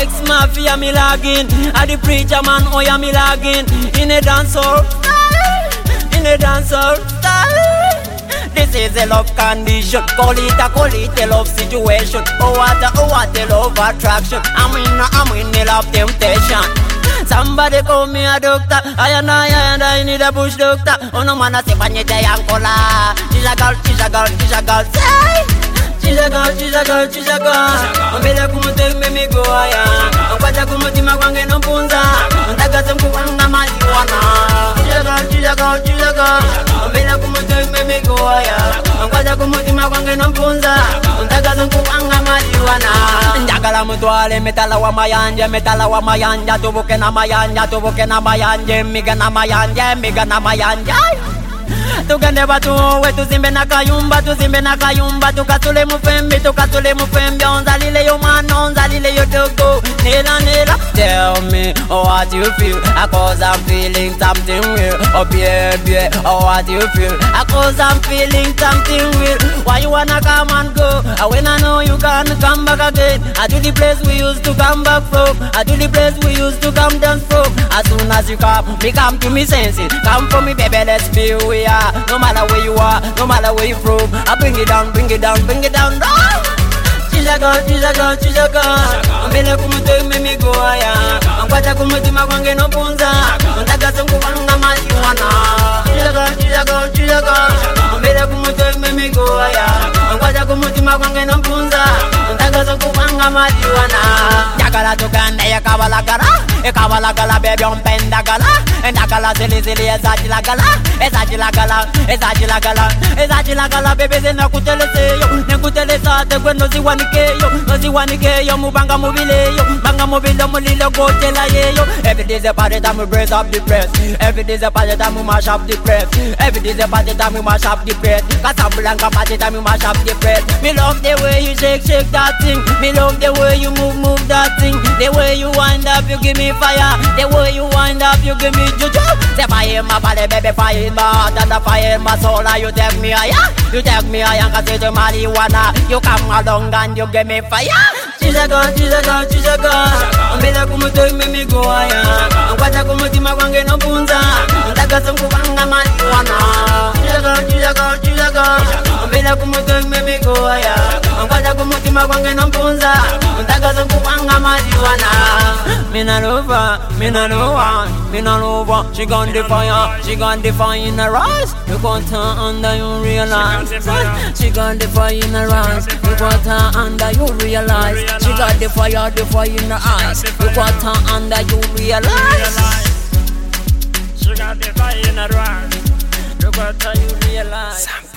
X Mafia me logging, and the preacher man, oh yeah me logging. In a dancehall style, in a dancehall style. This is a love condition, call it a love situation. Oh what a love attraction. I'm in a love temptation. Somebody call me a doctor, I need a bush doctor. Oh no man, I say panyete yankola. She's a girl, say. She's a girl. Mbele kumute me go aya. Kwacha kumutima kwange no punza. Ndagaza mkuwanga maliwana. She's a girl. Mbele kumute me go aya. Kwacha kumutima kwange no punza. Ndagaza mkuwanga maliwana. Ndagala mutwale metala wa mayanja, tubuke na mayanje, miga na mayanje. Tugende batuwe tuzimbe na kayumba tukatule mufembe onzalile yo mwana onzalile yo dogo nela. Tell me what you feel, cause I'm feeling something real. Oh baby, what you feel, cause I'm feeling something real. Why you wanna come and go, when I know you can't come back again. I do the place we used to come back from, I do the place we used to come down from. As soon as you come to me senses. Come for me baby, let's be who we are. No matter where you are, no matter where you from, I bring it down. She's a girl. Mbele kumute me go aya. Kwacha kumutima kwange no punza. Ndagaza mkuwanga maliwana. She's a girl. Mbele kumute me go aya. Kwacha kumutima kwange no punza. Ndagaza mkuwanga maliwana. Yakala tukanda ekabalagala baby on pendagala. Endagala zili ezajilagala baby zena kutelesa te kweno ziwanikeyo mubanga mubile mulilo gotela yeyo. Every day's a party time we brace up the press. Every day's a party time we mash up the press. Every day's a party time we mash up the press. Casablanca party time we mash up the press. Me love the way you shake that thing. Me love the way you move that thing. The way you wind up you give me fire. The way you wind up you give me juju. Say fire in my body baby, fire in my heart and the fire in my soul. You take me higher, cause it's marijuana. You come along and you give me fire. She's a girl. Mbele kumute me go aya. Kwacha kumutima kwange no punza. Ndagaza mkuwanga maliwana. She's a girl. Mbele kumute me go aya. Kwacha kumutima kwange no punza. Ndagaza mkuwanga maliwana. Me na love. She gon' defy in her eyes. You got her under you realize. She gon' defy in her eyes. You got her under you realize. She got the fire in her eyes. You got her under you realize. She got the fire in her eyes. You got her you realize.